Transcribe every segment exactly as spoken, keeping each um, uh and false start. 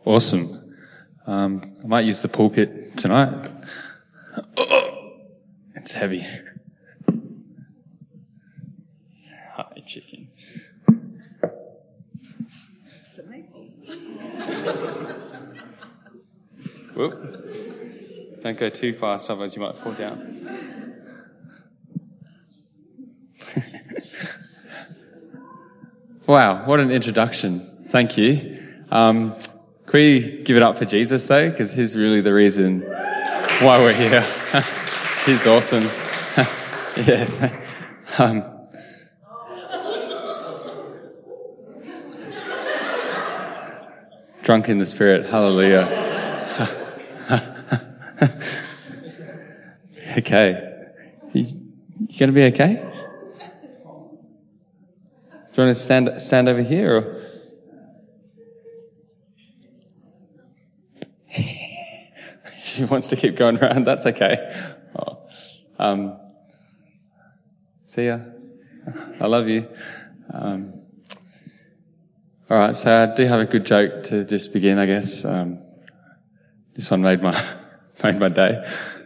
Awesome. Um, I might use the pulpit tonight. Oh, it's heavy. Hi, chicken. Whoop. Don't go too fast, otherwise you might fall down. Wow, what an introduction. Thank you. Um, can we give it up for Jesus, though? Because he's really the reason why we're here. He's awesome. Yeah. Um, drunk in the Spirit. Hallelujah. Okay. You, you going to be okay? Do you want to stand stand over here? Or? She wants to keep going around. That's okay. Oh. Um, see ya. I love you. Um, all right, so I do have a good joke to just begin, I guess. Um, this one made my made my day,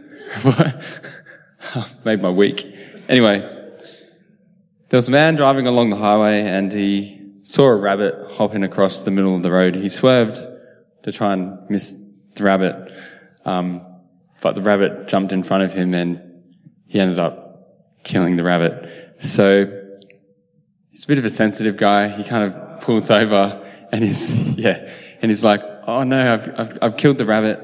made my week. Anyway. There was a man driving along the highway and he saw a rabbit hopping across the middle of the road. He swerved to try and miss the rabbit, um, but the rabbit jumped in front of him and he ended up killing the rabbit. So he's a bit of a sensitive guy. He kind of pulls over and he's, yeah, and he's like, oh no, I've, I've, I've killed the rabbit.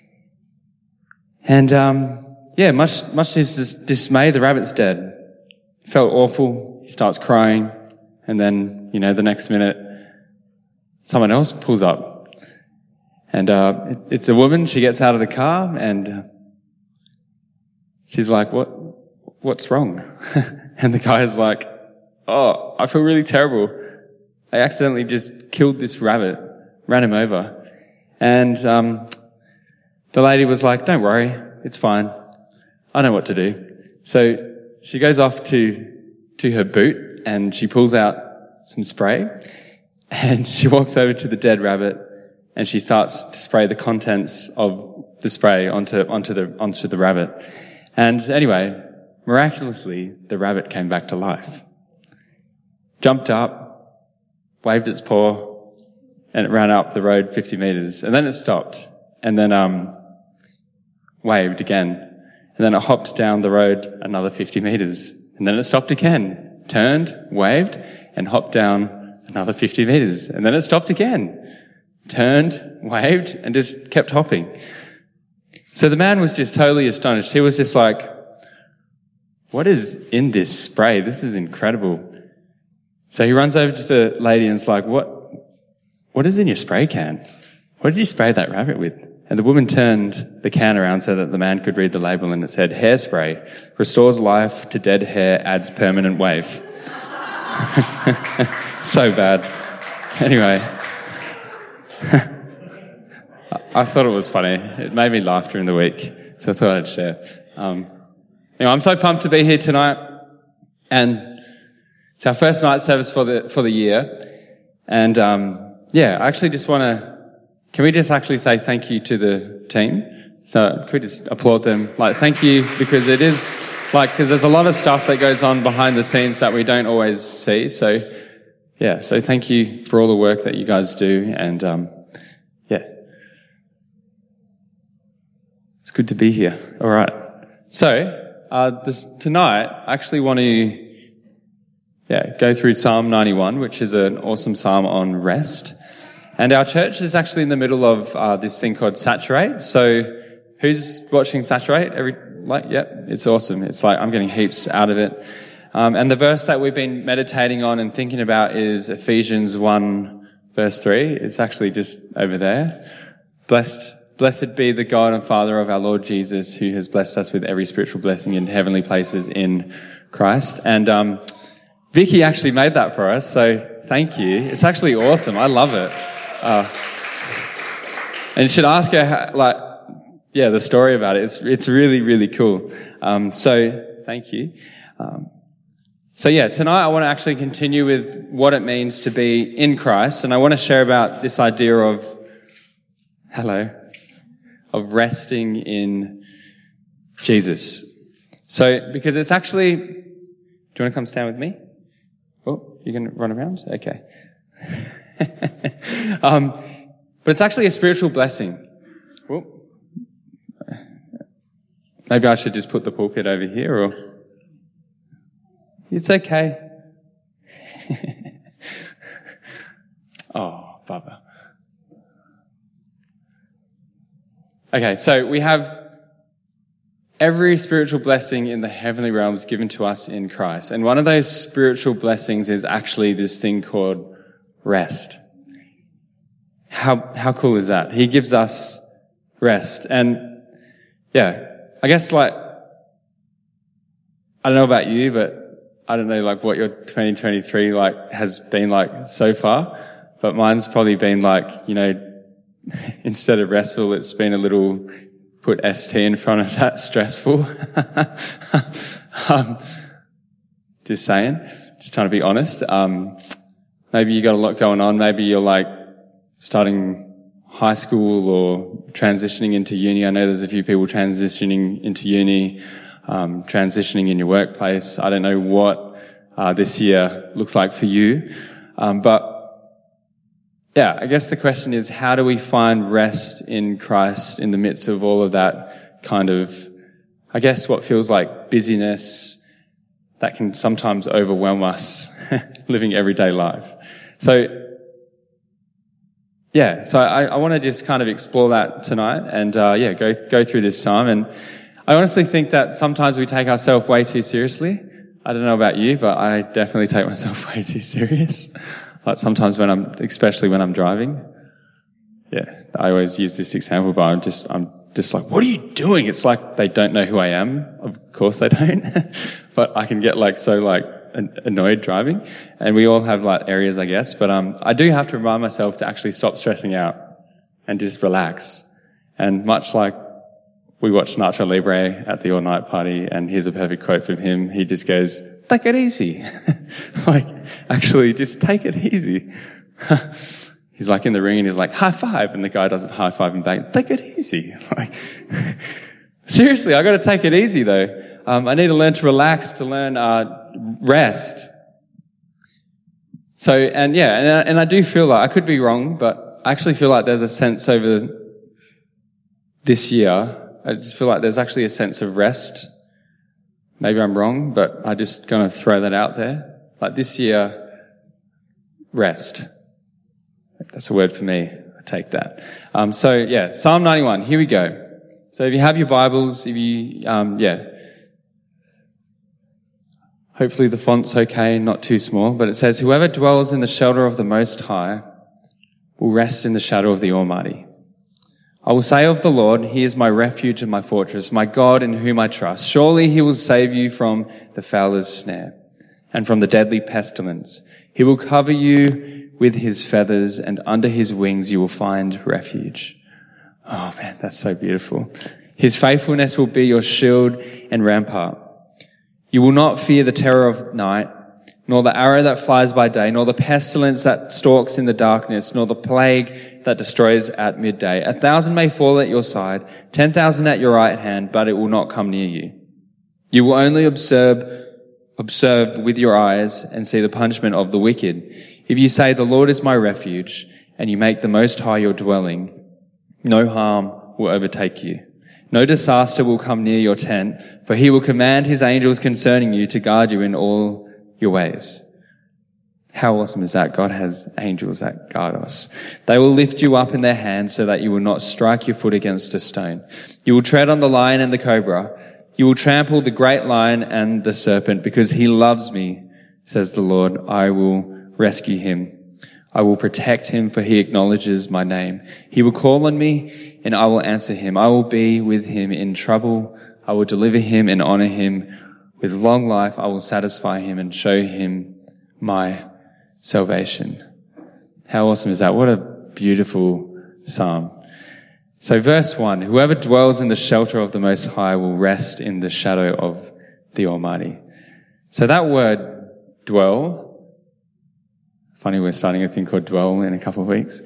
And, um, yeah, much, much to his dis- dismay, the rabbit's dead. Felt awful. He starts crying, and then, you know, the next minute, someone else pulls up. And uh it, it's a woman. She gets out of the car, and uh, she's like, what, what's wrong? And the guy is like, oh, I feel really terrible. I accidentally just killed this rabbit, ran him over. And um the lady was like, don't worry, it's fine. I know what to do. So she goes off to to her boot and she pulls out some spray and she walks over to the dead rabbit and she starts to spray the contents of the spray onto onto the onto the rabbit. And anyway, miraculously, the rabbit came back to life. Jumped up, waved its paw, and it ran up the road fifty meters. And then it stopped and then um waved again. And then it hopped down the road another fifty meters. And then it stopped again, turned, waved, and hopped down another fifty meters. And then it stopped again, turned, waved, and just kept hopping. So the man was just totally astonished. He was just like, what is in this spray? This is incredible. So he runs over to the lady and is like, what, what is in your spray can? What did you spray that rabbit with? And the woman turned the can around so that the man could read the label, and it said, hairspray, restores life to dead hair, adds permanent wave. So bad. Anyway, I thought it was funny. It made me laugh during the week, so I thought I'd share. Um, anyway, I'm so pumped to be here tonight, and it's our first night service for the for the year. And um, yeah, I actually just want to. Can we just actually say thank you to the team? So can we just applaud them? Like, thank you, because it is, like, because there's a lot of stuff that goes on behind the scenes that we don't always see. So, yeah, so thank you for all the work that you guys do. And, um, yeah. It's good to be here. All right. So, uh, this, tonight, I actually want to, yeah, go through Psalm ninety-one, which is an awesome psalm on rest. And our church is actually in the middle of uh, this thing called Saturate. So who's watching Saturate? Every like, yeah, it's awesome. It's like I'm getting heaps out of it. Um, and the verse that we've been meditating on and thinking about is Ephesians one, verse three. It's actually just over there. Blessed, blessed be the God and Father of our Lord Jesus, who has blessed us with every spiritual blessing in heavenly places in Christ. And um, Vicky actually made that for us, so thank you. It's actually awesome. I love it. Uh, and you should ask her, how, like, yeah, the story about it. It's it's really, really cool. Um, so thank you. Um, so yeah, tonight I want to actually continue with what it means to be in Christ, and I want to share about this idea of hello, of resting in Jesus. So, because it's actually, do you want to come stand with me? Oh, you're going to run around? Okay. um, but it's actually a spiritual blessing. Oh. Maybe I should just put the pulpit over here, or it's okay. Oh, Baba. Okay, so we have every spiritual blessing in the heavenly realms given to us in Christ. And one of those spiritual blessings is actually this thing called rest. How, how cool is that? He gives us rest. And yeah, I guess like, I don't know about you, but I don't know like what your twenty twenty-three like has been like so far, but mine's probably been like, you know, instead of restful, it's been a little, put S T in front of that, stressful. um, just saying, just trying to be honest. Um, maybe you got a lot going on. Maybe you're like starting high school or transitioning into uni. I know there's a few people transitioning into uni, um, transitioning in your workplace. I don't know what uh, this year looks like for you, um, but yeah, I guess the question is, how do we find rest in Christ in the midst of all of that kind of, I guess, what feels like busyness that can sometimes overwhelm us living everyday life? So, yeah, so I, I want to just kind of explore that tonight and, uh, yeah, go, go through this psalm. And I honestly think that sometimes we take ourselves way too seriously. I don't know about you, but I definitely take myself way too serious. Like sometimes when I'm, especially when I'm driving, yeah, I always use this example, but I'm just, I'm just like, what are you doing? It's like they don't know who I am. Of course they don't, but I can get like so like annoyed driving, and we all have like areas, I guess, but um, I do have to remind myself to actually stop stressing out and just relax. And much like we watched Nacho Libre at the all-night party, and here's a perfect quote from him. He just goes, take it easy. Like, actually, just take it easy. He's like in the ring and he's like, high five. And the guy doesn't high five him back. Take it easy. Like, seriously, I got to take it easy though. Um, I need to learn to relax, to learn, uh, rest. So, and yeah, and I, and I do feel like, I could be wrong, but I actually feel like there's a sense over this year, I just feel like there's actually a sense of rest. Maybe I'm wrong, but I'm just going to throw that out there. Like this year, rest. That's a word for me. I take that. Um, so yeah, Psalm ninety-one. Here we go. So if you have your Bibles, if you, um, yeah. Hopefully the font's okay, not too small, but it says, whoever dwells in the shelter of the Most High will rest in the shadow of the Almighty. I will say of the Lord, he is my refuge and my fortress, my God in whom I trust. Surely he will save you from the fowler's snare and from the deadly pestilence. He will cover you with his feathers, and under his wings you will find refuge. Oh man, that's so beautiful. His faithfulness will be your shield and rampart. You will not fear the terror of night, nor the arrow that flies by day, nor the pestilence that stalks in the darkness, nor the plague that destroys at midday. A thousand may fall at your side, ten thousand at your right hand, but it will not come near you. You will only observe, observe with your eyes and see the punishment of the wicked. If you say, the Lord is my refuge, and you make the Most High your dwelling, no harm will overtake you. No disaster will come near your tent, for he will command his angels concerning you to guard you in all your ways. How awesome is that? God has angels that guard us. They will lift you up in their hands so that you will not strike your foot against a stone. You will tread on the lion and the cobra. You will trample the great lion and the serpent, because he loves me, says the Lord. I will rescue him. I will protect him, for he acknowledges my name. He will call on me, and I will answer him. I will be with him in trouble. I will deliver him and honor him. With long life I will satisfy him and show him my salvation. How awesome is that? What a beautiful psalm. So verse one, whoever dwells in the shelter of the Most High will rest in the shadow of the Almighty. So that word dwell, funny we're starting a thing called dwell in a couple of weeks.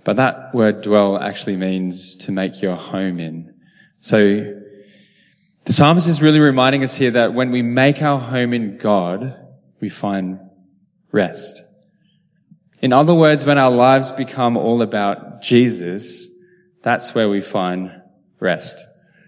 But that word dwell actually means to make your home in. So the psalmist is really reminding us here that when we make our home in God, we find rest. In other words, when our lives become all about Jesus, that's where we find rest.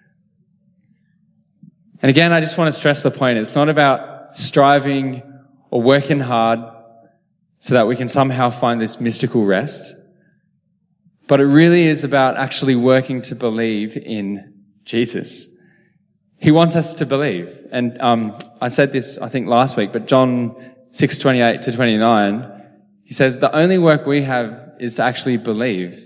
And again, I just want to stress the point. It's not about striving or working hard so that we can somehow find this mystical rest. But it really is about actually working to believe in Jesus. He wants us to believe. And um I said this, I think, last week, but John six twenty-eight to twenty-nine, he says, the only work we have is to actually believe.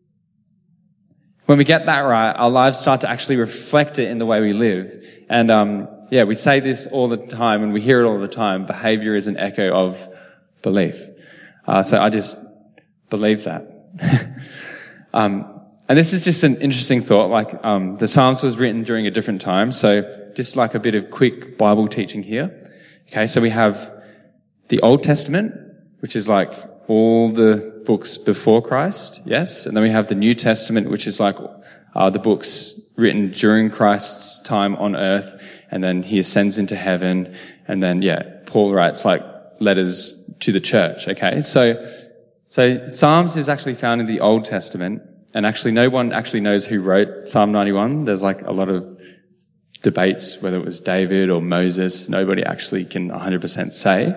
When we get that right, our lives start to actually reflect it in the way we live. And um yeah, we say this all the time and we hear it all the time. Behavior is an echo of belief. Uh, so I just believe that. um And this is just an interesting thought. Like, um, the Psalms was written during a different time. So just like a bit of quick Bible teaching here. Okay. So we have the Old Testament, which is like all the books before Christ. Yes. And then we have the New Testament, which is like, uh, the books written during Christ's time on earth. And then he ascends into heaven. And then, yeah, Paul writes like letters to the church. Okay. So, so Psalms is actually found in the Old Testament. And actually, no one actually knows who wrote Psalm ninety-one. There's like a lot of debates whether it was David or Moses. Nobody actually can one hundred percent say.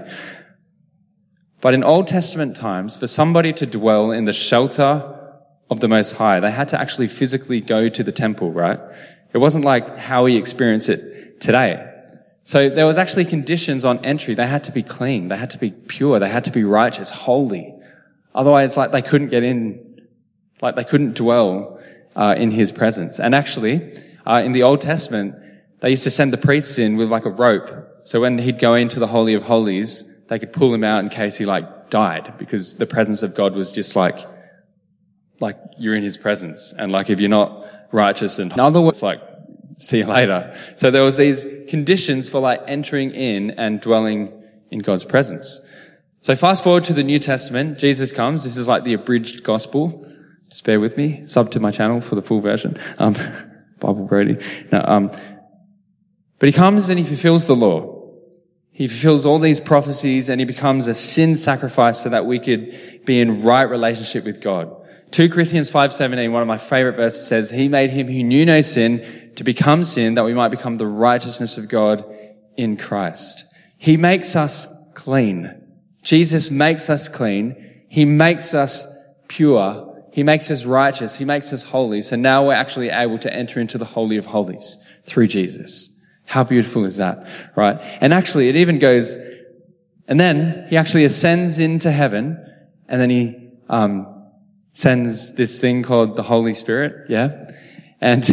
But in Old Testament times, for somebody to dwell in the shelter of the Most High, they had to actually physically go to the temple, right? It wasn't like how we experience it today. So there was actually conditions on entry. They had to be clean. They had to be pure. They had to be righteous, holy. Otherwise, like, they couldn't get in. Like, they couldn't dwell uh, in his presence. And actually, uh, in the Old Testament, they used to send the priests in with like a rope. So when he'd go into the Holy of Holies, they could pull him out in case he like died, because the presence of God was just like, like you're in his presence. And like, if you're not righteous, and in other words, like, see you later. So there was these conditions for like entering in and dwelling in God's presence. So fast forward to the New Testament, Jesus comes. This is like the abridged gospel. Just bear with me. Sub to my channel for the full version. Um, Bible Brody. No, um, but he comes and he fulfills the law. He fulfills all these prophecies and he becomes a sin sacrifice so that we could be in right relationship with God. Second Corinthians five seventeen, one of my favorite verses, says, he made him who knew no sin to become sin that we might become the righteousness of God in Christ. He makes us clean. Jesus makes us clean. He makes us pure. He makes us righteous. He makes us holy. So now we're actually able to enter into the Holy of Holies through Jesus. How beautiful is that, right? And actually, it even goes, and then he actually ascends into heaven, and then he um sends this thing called the Holy Spirit, yeah? And,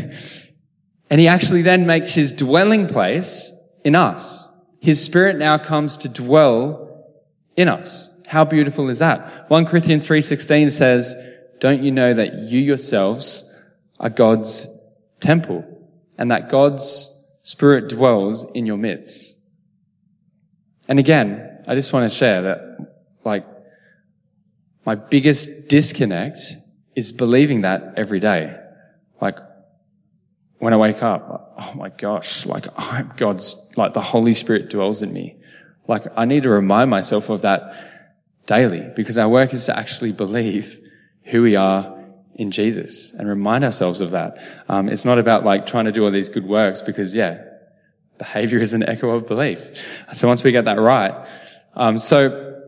and he actually then makes his dwelling place in us. His Spirit now comes to dwell in us. How beautiful is that? First Corinthians three sixteen says, don't you know that you yourselves are God's temple and that God's Spirit dwells in your midst? And again, I just want to share that, like, my biggest disconnect is believing that every day. Like, when I wake up, oh my gosh, like, I'm God's, like, the Holy Spirit dwells in me. Like, I need to remind myself of that daily, because our work is to actually believe who we are in Jesus and remind ourselves of that. Um, it's not about like trying to do all these good works, because yeah, behavior is an echo of belief. So once we get that right, um, so,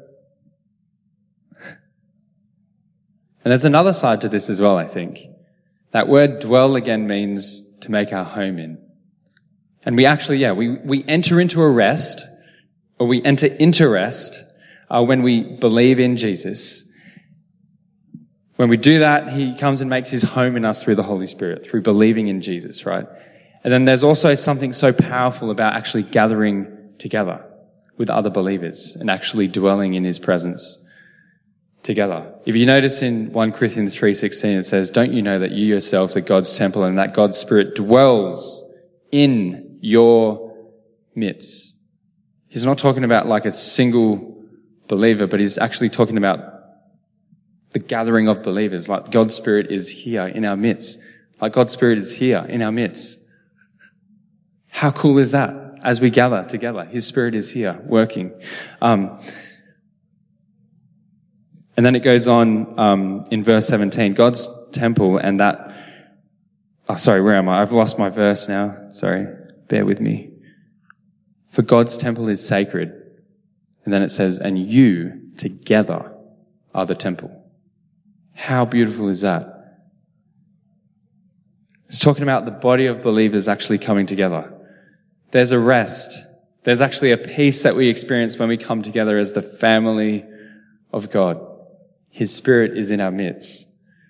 and there's another side to this as well, I think. That word dwell again means to make our home in. And we actually, yeah, we, we enter into a rest, or we enter into rest, uh, when we believe in Jesus. When we do that, he comes and makes his home in us through the Holy Spirit, through believing in Jesus, right? And then there's also something so powerful about actually gathering together with other believers and actually dwelling in his presence together. If you notice in First Corinthians three sixteen, it says, don't you know that you yourselves are God's temple and that God's Spirit dwells in your midst? He's not talking about like a single believer, but he's actually talking about the gathering of believers, like God's Spirit is here in our midst. Like God's Spirit is here in our midst. How cool is that? As we gather together, His Spirit is here working. Um, and then it goes on um, in verse seventeen, God's temple and that... Oh, sorry, where am I? I've lost my verse now. Sorry, bear with me. For God's temple is sacred. And then it says, and you together are the temple. How beautiful is that? It's talking about the body of believers actually coming together. There's a rest. There's actually a peace that we experience when we come together as the family of God. His Spirit is in our midst.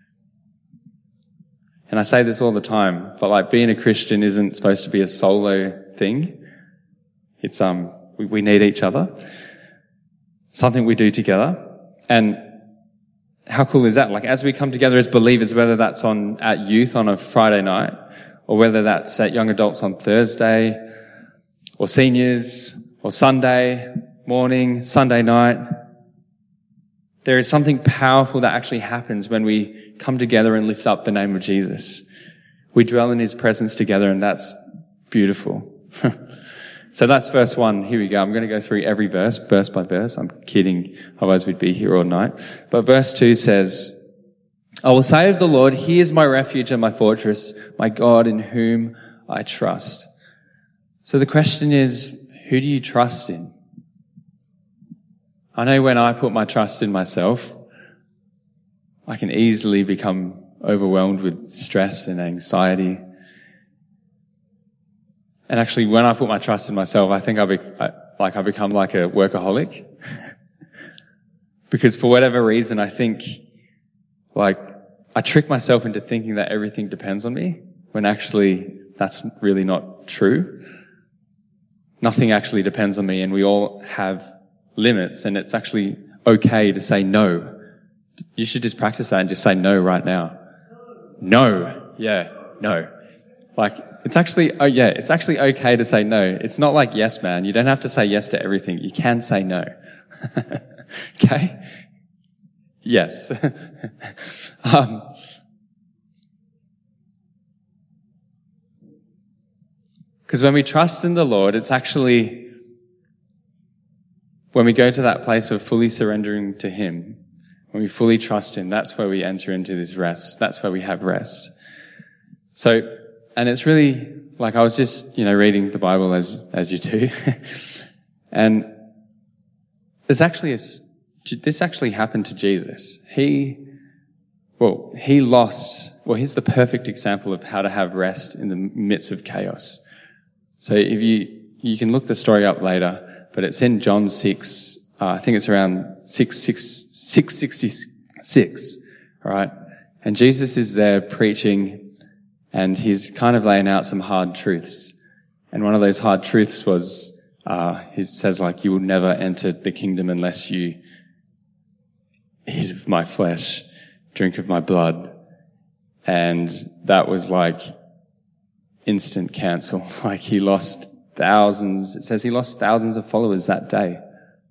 And I say this all the time, but like being a Christian isn't supposed to be a solo thing. It's, um, we, we need each other. Something we do together. And how cool is that? Like as we come together as believers, whether that's on, at youth on a Friday night, or whether that's at young adults on Thursday, or seniors, or Sunday morning, Sunday night, there is something powerful that actually happens when we come together and lift up the name of Jesus. We dwell in His presence together, and that's beautiful. So that's verse one. Here we go. I'm going to go through every verse, verse by verse. I'm kidding. Otherwise we'd be here all night. But verse two says, I will say of the Lord, He is my refuge and my fortress, my God in whom I trust. So the question is, who do you trust in? I know when I put my trust in myself, I can easily become overwhelmed with stress and anxiety. And actually, when I put my trust in myself, I think I, be, I like I become like a workaholic. Because for whatever reason, I think, like, I trick myself into thinking that everything depends on me, when actually that's really not true. Nothing actually depends on me, and we all have limits, and it's actually okay to say no. You should just practice that and just say no right now. No. Yeah, no. Like, it's actually, oh yeah, it's actually okay to say no. It's not like yes, man. You don't have to say yes to everything. You can say no. Okay? Yes. um, because when we trust in the Lord, it's actually, when we go to that place of fully surrendering to Him, when we fully trust Him, that's where we enter into this rest. That's where we have rest. So, and it's really, like I was just, you know, reading the Bible as, as you do. And there's actually a, this actually happened to Jesus. He, well, he lost, well, he's the perfect example of how to have rest in the midst of chaos. So if you, you can look the story up later, but it's in John six, uh, I think it's around six, six, six sixty-six, all right? And Jesus is there preaching, and he's kind of laying out some hard truths. And one of those hard truths was, uh, he says like, you will never enter the kingdom unless you eat of my flesh, drink of my blood. And that was like instant cancel. Like he lost thousands, it says he lost thousands of followers that day.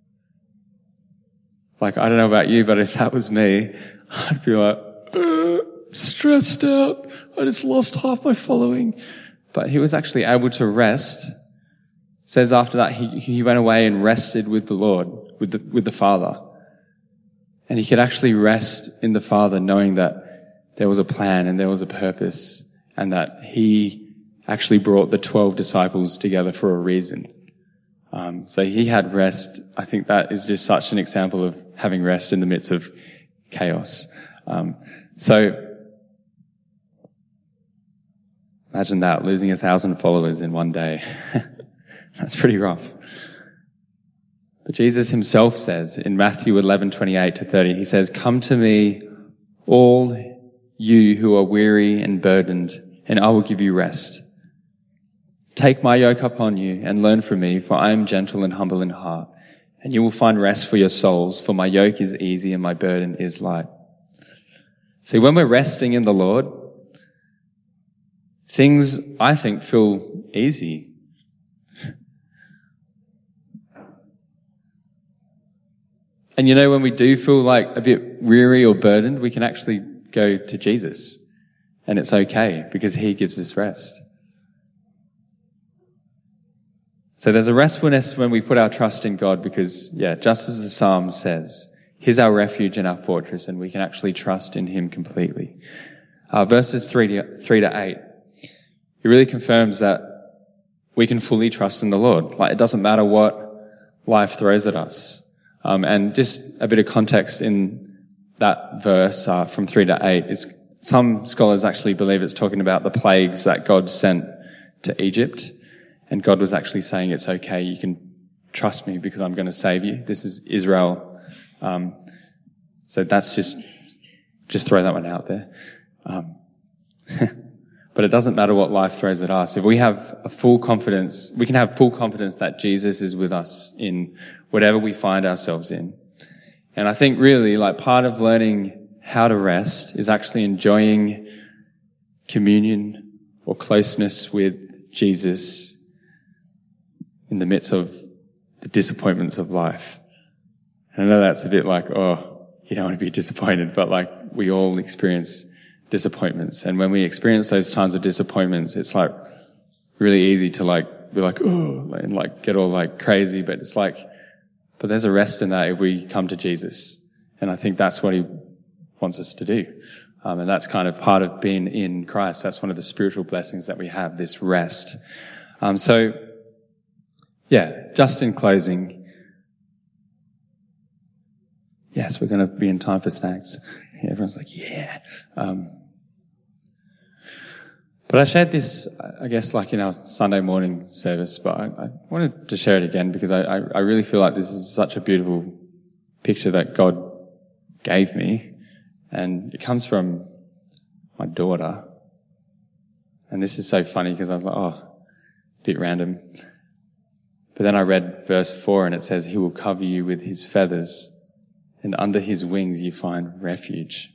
Like, I don't know about you, but if that was me, I'd be like, uh, stressed out. I just lost half my following. But he was actually able to rest. It says after that, he, he went away and rested with the Lord, with the, with the Father. And he could actually rest in the Father, knowing that there was a plan and there was a purpose, and that he actually brought the twelve disciples together for a reason. Um, so he had rest. I think that is just such an example of having rest in the midst of chaos. Um, so imagine that, losing a thousand followers in one day. That's pretty rough. But Jesus himself says in Matthew eleven twenty-eight to thirty, he says, "Come to me, all you who are weary and burdened, and I will give you rest. Take my yoke upon you and learn from me, for I am gentle and humble in heart, and you will find rest for your souls, for my yoke is easy and my burden is light." See, when we're resting in the Lord, things, I think, feel easy. And you know, when we do feel like a bit weary or burdened, we can actually go to Jesus. And it's okay because he gives us rest. So there's a restfulness when we put our trust in God because, yeah, just as the Psalm says, he's our refuge and our fortress, and we can actually trust in him completely. Uh, verses three to, three to eight, it really confirms that we can fully trust in the Lord. Like, it doesn't matter what life throws at us. Um, and just a bit of context in that verse uh, from three to eight is some scholars actually believe it's talking about the plagues that God sent to Egypt. And God was actually saying, it's okay, you can trust me because I'm going to save you. This is Israel. Um, so that's just, just throw that one out there. Um, but it doesn't matter what life throws at us. If we have a full confidence, we can have full confidence that Jesus is with us in whatever we find ourselves in. And I think really, like, part of learning how to rest is actually enjoying communion or closeness with Jesus in the midst of the disappointments of life. And I know that's a bit like, oh, you don't want to be disappointed, but like, we all experience disappointments. And when we experience those times of disappointments, it's like really easy to like, be like, oh, and like get all like crazy. But it's like, but there's a rest in that if we come to Jesus. And I think that's what he wants us to do. Um, and that's kind of part of being in Christ. That's one of the spiritual blessings that we have, this rest. Um, so, yeah, just in closing, yes, we're going to be in time for snacks. Yeah, everyone's like, yeah. Um, but I shared this, I guess, like in our Sunday morning service, but I, I wanted to share it again because I, I, I really feel like this is such a beautiful picture that God gave me. And it comes from my daughter. And this is so funny because I was like, oh, a bit random. But then I read verse four and it says, he will cover you with his feathers, and under his wings you find refuge.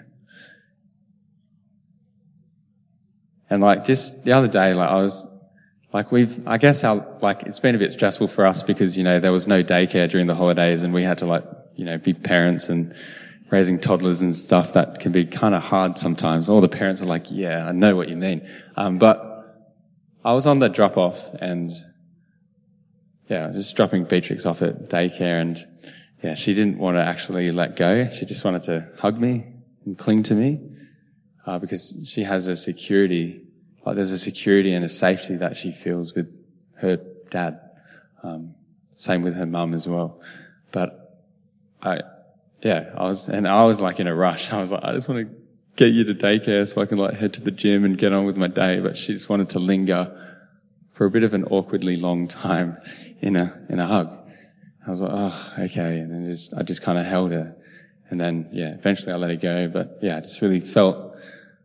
And like just the other day, like I was, like we've, I guess our, like it's been a bit stressful for us because, you know, there was no daycare during the holidays and we had to like, you know, be parents and raising toddlers and stuff. That can be kind of hard sometimes. All the parents are like, yeah, I know what you mean. Um, but I was on the drop off and yeah, just dropping Beatrix off at daycare, and yeah, she didn't want to actually let go. She just wanted to hug me and cling to me, uh, because she has a security, like there's a security and a safety that she feels with her dad. Um, same with her mum as well. But I, yeah, I was, and I was like in a rush. I was like, I just want to get you to daycare so I can like head to the gym and get on with my day. But she just wanted to linger for a bit of an awkwardly long time in a, in a hug. I was like, oh, okay. And then just, I just kind of held her. And then, yeah, eventually I let her go. But yeah, I just really felt,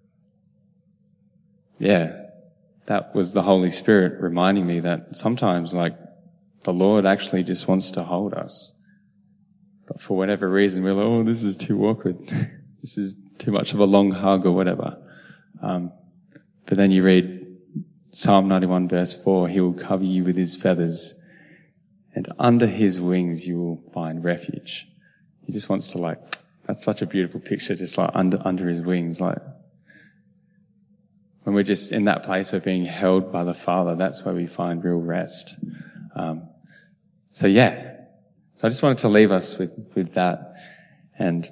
yeah, that was the Holy Spirit reminding me that sometimes like the Lord actually just wants to hold us. But for whatever reason, we're like, oh, this is too awkward. This is too much of a long hug or whatever. Um, but then you read Psalm ninety-one verse four, he will cover you with his feathers, and under his wings you will find refuge. He just wants to like, that's such a beautiful picture, just like under, under his wings, like when we're just in that place of being held by the Father, that's where we find real rest. Um, so yeah, so I just wanted to leave us with, with that. And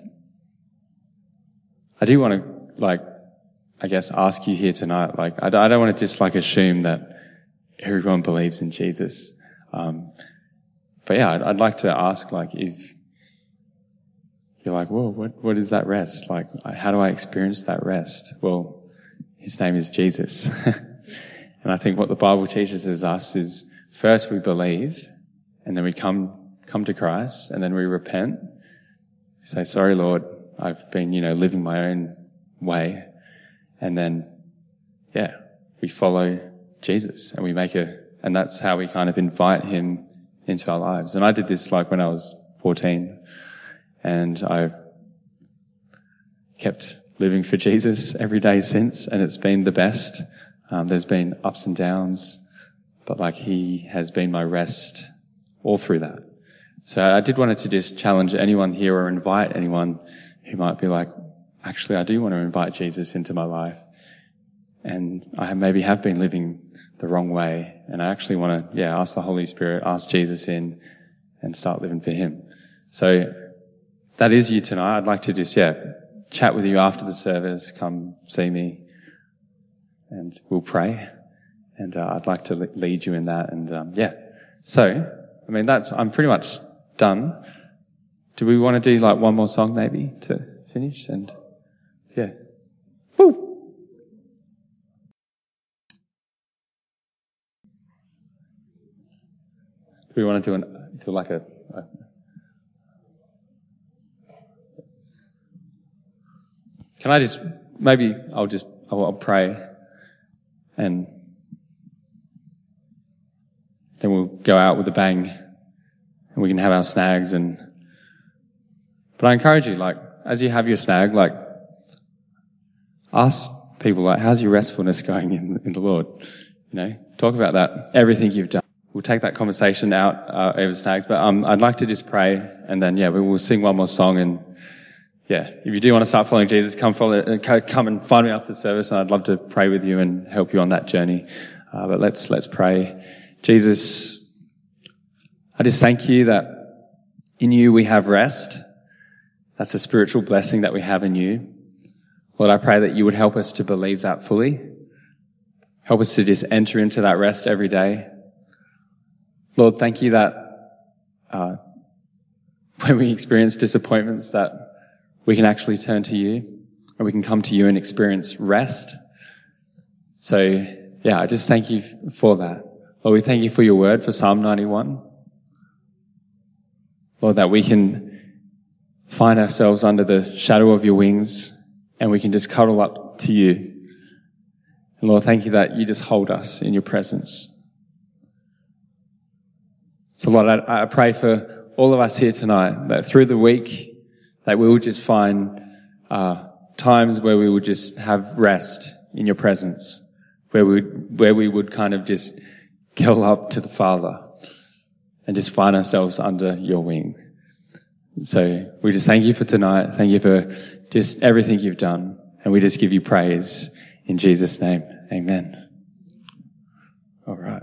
I do want to like, I guess, ask you here tonight, like, I don't want to just like assume that everyone believes in Jesus. Um, but yeah, I'd, I'd like to ask, like, if you're like, whoa, what, what is that rest? Like, how do I experience that rest? Well, his name is Jesus. And I think what the Bible teaches us is first we believe, and then we come, come to Christ, and then we repent. Say, sorry, Lord, I've been, you know, living my own way. And then, yeah, we follow Jesus and we make a, and that's how we kind of invite him into our lives. And I did this like when I was fourteen, and I've kept living for Jesus every day since, and it's been the best. Um, there's been ups and downs, but like he has been my rest all through that. So I did want to just challenge anyone here or invite anyone who might be like, actually, I do want to invite Jesus into my life. And I maybe have been living the wrong way. And I actually want to, yeah, ask the Holy Spirit, ask Jesus in and start living for him. So that is you tonight. I'd like to just, yeah, chat with you after the service. Come see me and we'll pray. And uh, I'd like to lead you in that. And um, yeah, so, I mean, that's, I'm pretty much done. Do we want to do like one more song maybe to finish? And yeah. Woo! Do we want to do an, do like a, a can I just, maybe I'll just, I'll, I'll pray and then we'll go out with a bang and we can have our snags. And but I encourage you, like, as you have your snag, like, ask people, like, how's your restfulness going in, in the Lord? You know, talk about that, everything you've done. We'll take that conversation out uh, over snags, but um, I'd like to just pray, and then, yeah, we will sing one more song. And yeah, if you do want to start following Jesus, come follow, uh, come and find me after the service, and I'd love to pray with you and help you on that journey. Uh, but let's let's pray. Jesus, I just thank you that in you we have rest. That's a spiritual blessing that we have in you. Lord, I pray that you would help us to believe that fully. Help us to just enter into that rest every day. Lord, thank you that uh, when we experience disappointments, that we can actually turn to you and we can come to you and experience rest. So, yeah, I just thank you for that. Lord, we thank you for your word, for Psalm ninety-one. Lord, that we can find ourselves under the shadow of your wings and we can just cuddle up to you. And Lord, thank you that you just hold us in your presence. So Lord, I, I pray for all of us here tonight that through the week that we will just find uh, times where we would just have rest in your presence, where we where we would kind of just go up to the Father and just find ourselves under your wing. So we just thank you for tonight. Thank you for just everything you've done. And we just give you praise in Jesus' name. Amen. All right.